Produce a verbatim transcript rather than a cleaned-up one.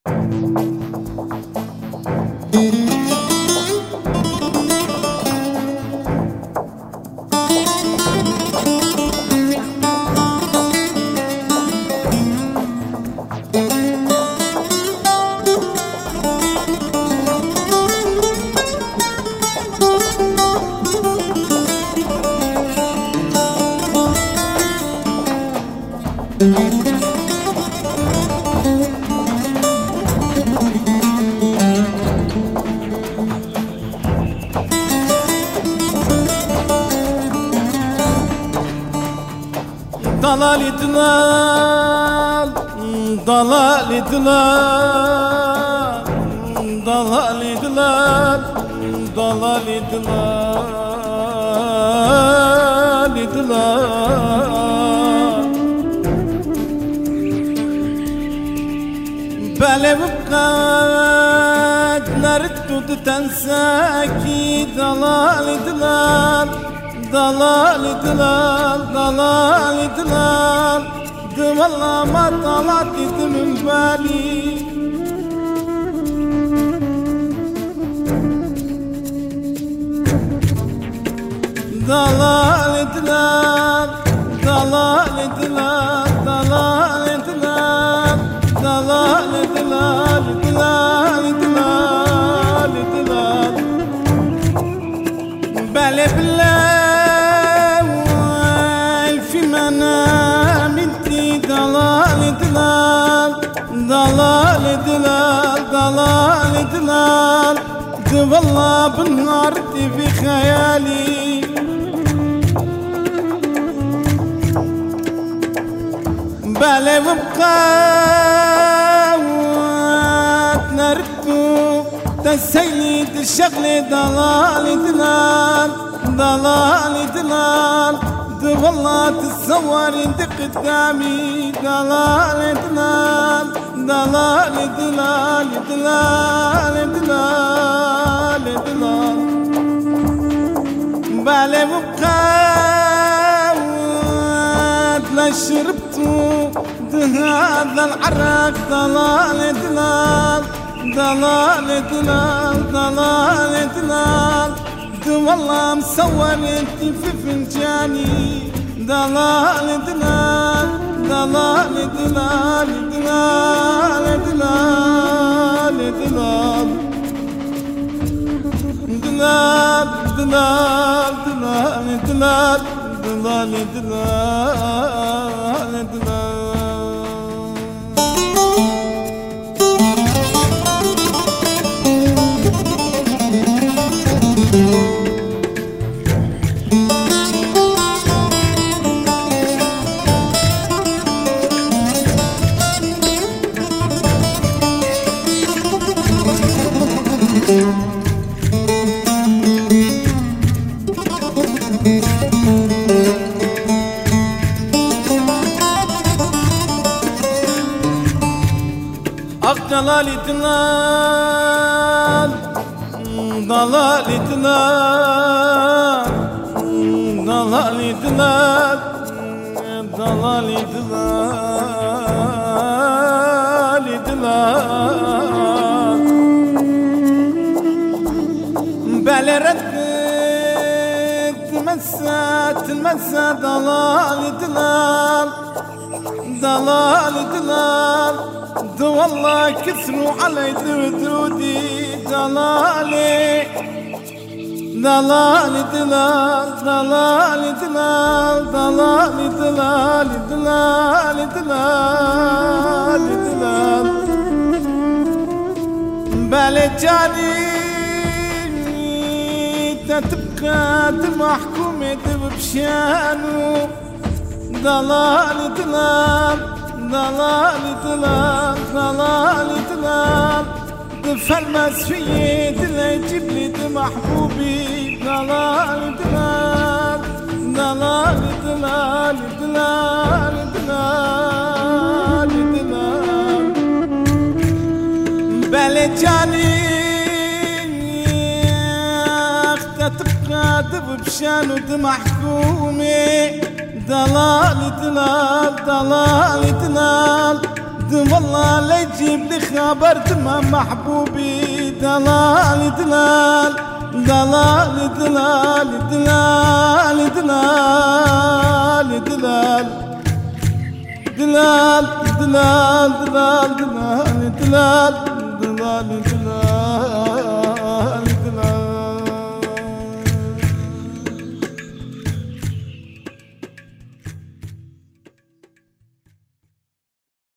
Dalali dilal, dalali dilal, dalali dilal, dalali dilal, dilal. Bale bukad nartud tensaki dalali dilal. Dalali dilal, dalali dilal, de والله ما طلعت من بالي. dalali dilal, dalali dilal, dalali dilal, dalali dilal, dilal, dilal, dilal. Bale بالله dalali dilal, dalali dilal, de والله بالنار في خيالي. بالي وبقات نردو تسيلي الشغلي dalali dilal, dalali dilal، de والله تتصور انت قدامي dalali dilal، dalali dilal، dilal، dilal، dilal. بالي وبقات لا شربتو هذا العراق dalali dilal، dalali dilal، dalali dilal، والله مصور انتي في فنجاني dalali dilal، dalali dilal، dilal، dilal، dilal، dilal، dilal، dilal، dilal، dilal، dilal، dilal. dalali dilal، dalali dilal، dalali dilal، dalali dilal، dilal. بالي ردت تمسى تمسى dalali dilal، dalali dilal، دو والله كثروا علي ذودي dalali، dalali dilal، dalali dilal، dalali dilal، dilali dilal، dilal. بالي جاني تبقى محكومة بشانو dalali dilal، dalali dilal، dalali dilal، تفلمس في يدي يجيب لي محبوبي dalali dilal، dalali dilal، dilal، dilal، dilal. بالي جاني اختها تبقى بشانو محكومي dalali dilal، dalali dilal، والله لا يجيب لي خبر دما محبوبي دلال دلال دلال دلال دلال دلال دلال دلال دلال دلال دلال دلال دلال دلال